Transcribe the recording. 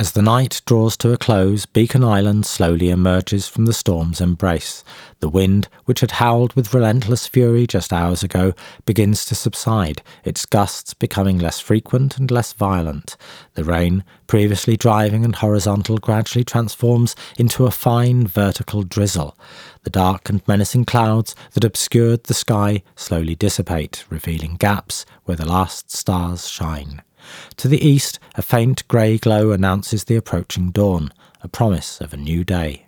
As the night draws to a close, Beacon Island slowly emerges from the storm's embrace. The wind, which had howled with relentless fury just hours ago, begins to subside, its gusts becoming less frequent and less violent. The rain, previously driving and horizontal, gradually transforms into a fine vertical drizzle. The dark and menacing clouds that obscured the sky slowly dissipate, revealing gaps where the last stars shine. To the east, a faint grey glow announces the approaching dawn, a promise of a new day.